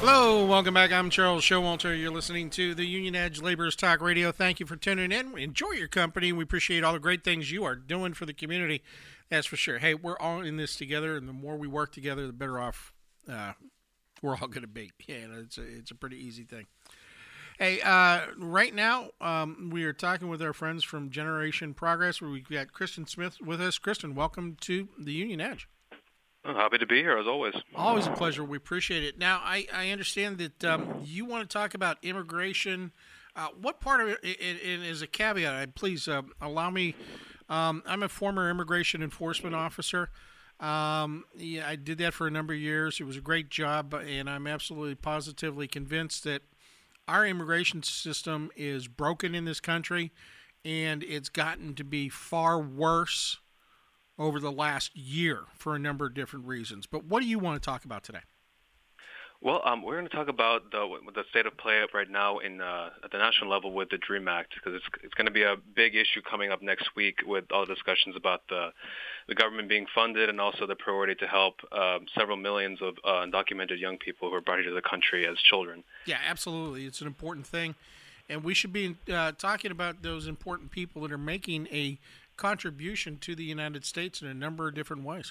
Hello, welcome back. I'm Charles Showalter. You're listening to the Union Edge Laborers Talk Radio. Thank you for tuning in. We enjoy your company. We appreciate all the great things you are doing for the community. That's for sure. Hey, we're all in this together, and the more we work together, the better off we're all going to be. Yeah, it's a pretty easy thing. Hey, right now we are talking with our friends from Generation Progress, where we've got Kristen Smith with us. Kristen, welcome to the Union Edge. I'm happy to be here, as always. Always a pleasure. We appreciate it. Now, I understand that you want to talk about immigration. What part of it, and as a caveat, please allow me, I'm a former immigration enforcement officer. Yeah, I did that for a number of years. It was a great job, and I'm absolutely positively convinced that our immigration system is broken in this country, and it's gotten to be far worse over the last year for a number of different reasons. But what do you want to talk about today? Well, we're going to talk about the state of play right now at the national level with the DREAM Act, because it's going to be a big issue coming up next week with all the discussions about the government being funded and also the priority to help several millions of undocumented young people who are brought into the country as children. Yeah, absolutely. It's an important thing, and we should be talking about those important people that are making a contribution to the United States in a number of different ways.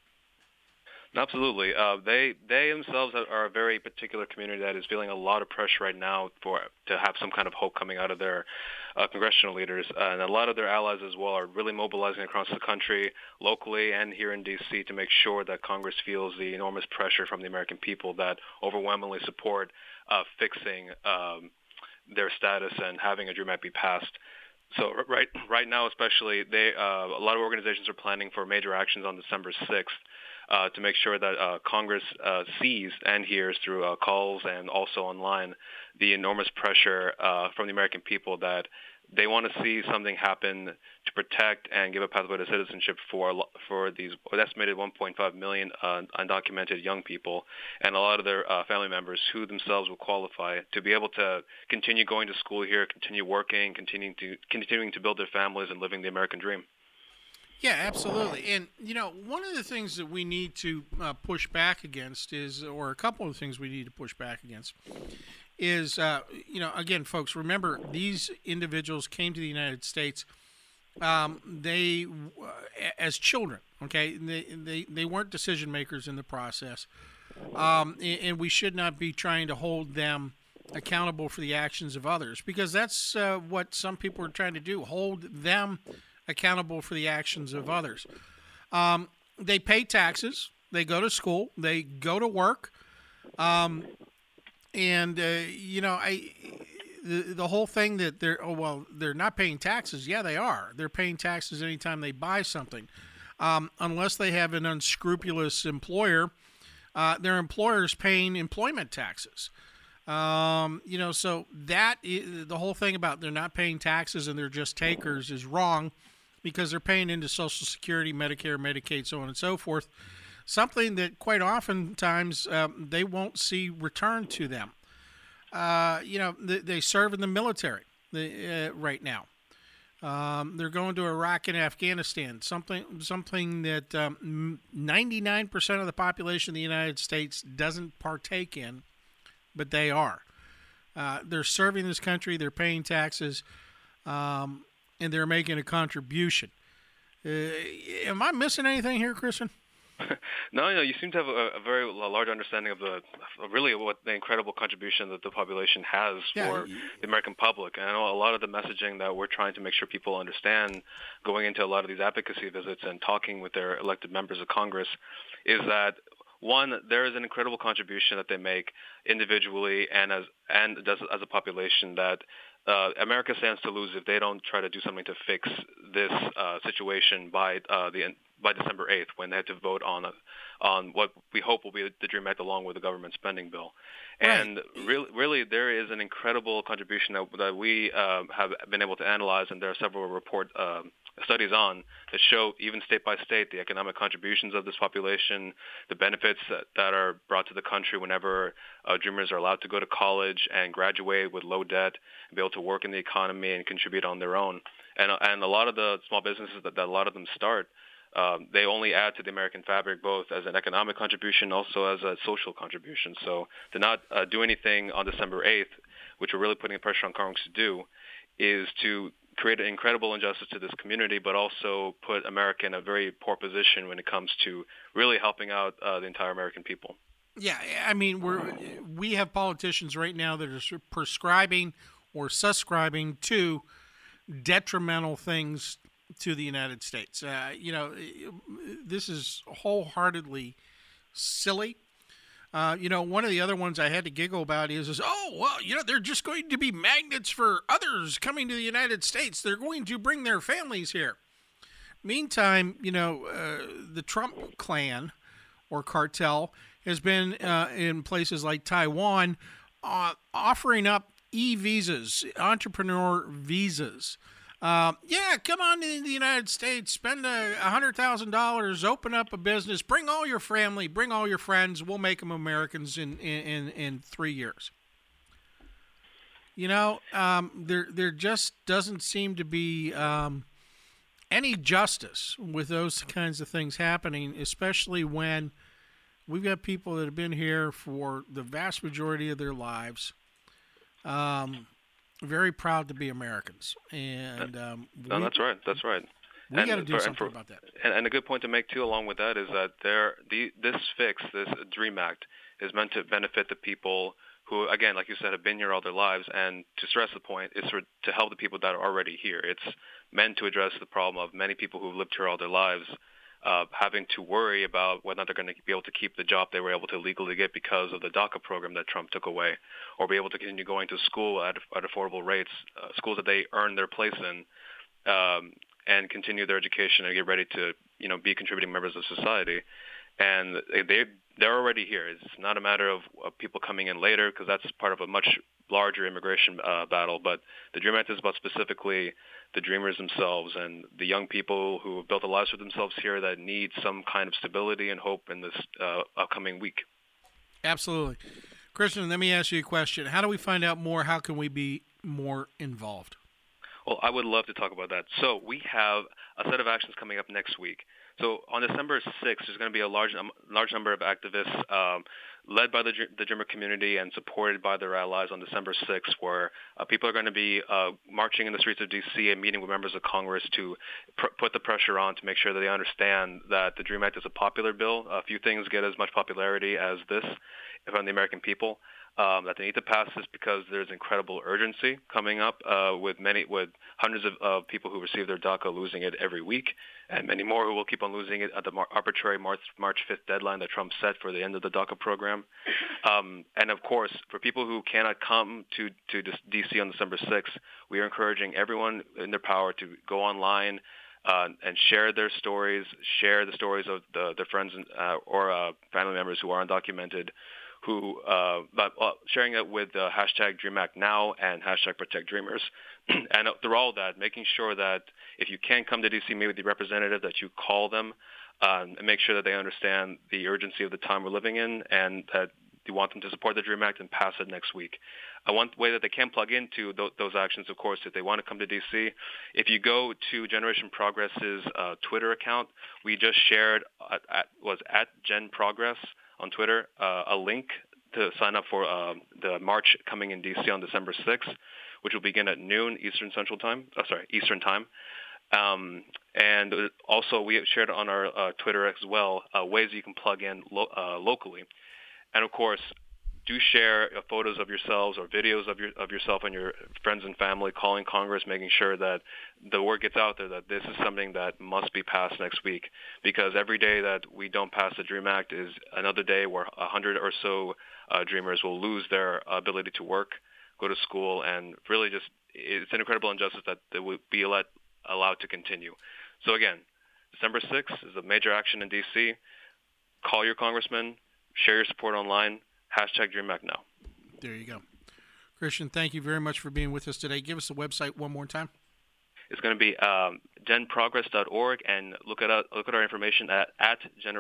Absolutely. They themselves are a very particular community that is feeling a lot of pressure right now to have some kind of hope coming out of their congressional leaders. And a lot of their allies as well are really mobilizing across the country, locally and here in D.C., to make sure that Congress feels the enormous pressure from the American people that overwhelmingly support fixing their status and having a DREAM Act be passed. So right now, especially, a lot of organizations are planning for major actions on December 6th to make sure that Congress sees and hears through calls and also online the enormous pressure from the American people that they want to see something happen to protect and give a pathway to citizenship for these estimated 1.5 million undocumented young people and a lot of their family members who themselves will qualify to be able to continue going to school here, continue working, continuing to build their families and living the American dream. Yeah, absolutely. And, one of the things that we need to push back against or a couple of things we need to push back against is, again, folks, remember, these individuals came to the United States, they as children, okay? They weren't decision makers in the process, and we should not be trying to hold them accountable for the actions of others, because that's what some people are trying to do, hold them accountable for the actions of others. They pay taxes, they go to school, they go to work, and the whole thing that they're not paying taxes. Yeah, they are. They're paying taxes anytime they buy something, unless they have an unscrupulous employer. Their employer's paying employment taxes. So the whole thing about they're not paying taxes and they're just takers is wrong, because they're paying into Social Security, Medicare, Medicaid, so on and so forth, something that quite oftentimes they won't see returned to them. They serve in the military right now. They're going to Iraq and Afghanistan, something that 99% of the population of the United States doesn't partake in, but they are. They're serving this country, they're paying taxes, and they're making a contribution. Am I missing anything here, Kristen? No, you seem to have a very large understanding of really what the incredible contribution that the population has for the American public. And I know a lot of the messaging that we're trying to make sure people understand going into a lot of these advocacy visits and talking with their elected members of Congress is that, one, there is an incredible contribution that they make individually and as a population that America stands to lose if they don't try to do something to fix this situation by December 8th, when they have to vote on what we hope will be the DREAM Act along with the government spending bill. Right. And really, there is an incredible contribution that we have been able to analyze, and there are several studies on that show, even state by state, the economic contributions of this population, the benefits that are brought to the country whenever Dreamers are allowed to go to college and graduate with low debt and be able to work in the economy and contribute on their own. And a lot of the small businesses that a lot of them start they only add to the American fabric, both as an economic contribution, also as a social contribution. So to not do anything on December 8th, which we're really putting pressure on Congress to do, is to create an incredible injustice to this community, but also put America in a very poor position when it comes to really helping out the entire American people. Yeah, I mean, we have politicians right now that are prescribing or subscribing to detrimental things to the United States. This is wholeheartedly silly. One of the other ones I had to giggle about is they're just going to be magnets for others coming to the United States. They're going to bring their families here. Meantime, the Trump clan or cartel has been in places like Taiwan offering up e-visas, entrepreneur visas. Come on to the United States, spend $100,000, open up a business, bring all your family, bring all your friends. We'll make them Americans in 3 years. There just doesn't seem to be any justice with those kinds of things happening, especially when we've got people that have been here for the vast majority of their lives. Very proud to be Americans, and that's right. That's right. We got to do something about that. And a good point to make too, along with that, is that this DREAM Act, is meant to benefit the people who, again, like you said, have been here all their lives. And to stress the point, is to help the people that are already here. It's meant to address the problem of many people who've lived here all their lives, having to worry about whether or not they're going to be able to keep the job they were able to legally get because of the DACA program that Trump took away, or be able to continue going to school at affordable rates, schools that they earn their place in, and continue their education and get ready to, be contributing members of society. And they're already here. It's not a matter of people coming in later, because that's part of a much larger immigration battle. But the DREAM Act is about specifically the dreamers themselves and the young people who have built their lives for themselves here that need some kind of stability and hope in this upcoming week. Absolutely. Christian, let me ask you a question. How do we find out more? How can we be more involved? Well, I would love to talk about that. So we have a set of actions coming up next week. So on December 6th, there's going to be a large number of activists led by the Dreamer community and supported by their allies on December 6th, where people are going to be marching in the streets of D.C. and meeting with members of Congress to put the pressure on to make sure that they understand that the DREAM Act is a popular bill. A few things get as much popularity as this from the American people. That they need to pass this because there's incredible urgency coming up with hundreds of people who receive their DACA losing it every week, and many more who will keep on losing it at the arbitrary March 5th deadline that Trump set for the end of the DACA program. And of course, for people who cannot come to D.C. on December 6th, we are encouraging everyone in their power to go online and share their stories, share the stories of their friends or family members who are undocumented, sharing it with hashtag DreamActNow and hashtag ProtectDreamers. And through all that, making sure that if you can't come to D.C., meet with the representative, that you call them and make sure that they understand the urgency of the time we're living in, and that you want them to support the DREAM Act and pass it next week. One way that they can plug into those actions, of course, if they want to come to D.C., if you go to Generation Progress's Twitter account, we just shared at Gen Progress on Twitter a link to sign up for the march coming in D.C. on December 6th, which will begin at noon Eastern Time. And also we shared on our Twitter as well ways you can plug in locally. And of course, do share photos of yourselves or videos of yourself and your friends and family calling Congress, making sure that the word gets out there that this is something that must be passed next week. Because every day that we don't pass the DREAM Act is another day where 100 or so dreamers will lose their ability to work, go to school, and really just it's an incredible injustice that they would be allowed to continue. So again, December 6th is a major action in D.C. Call your congressman, share your support online. Hashtag DreamActNow. There you go. Christian, thank you very much for being with us today. Give us the website one more time. It's going to be genprogress.org, and look at our information at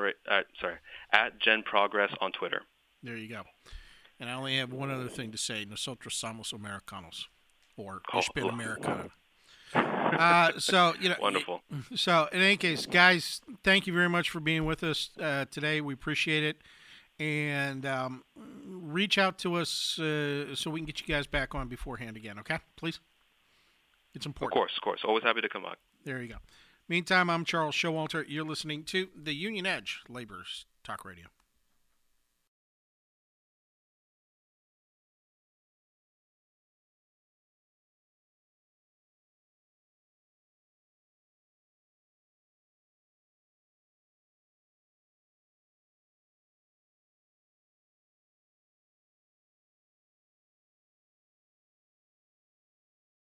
genprogress on Twitter. There you go. And I only have one other thing to say. Nosotros somos Americanos, or Ich bin Americano. So Wonderful. So in any case, guys, thank you very much for being with us today. We appreciate it, and reach out to us so we can get you guys back on beforehand again. Okay, please. It's important. Of course. Always happy to come on. There you go. Meantime, I'm Charles Showalter. You're listening to the Union Edge Laborers Talk Radio.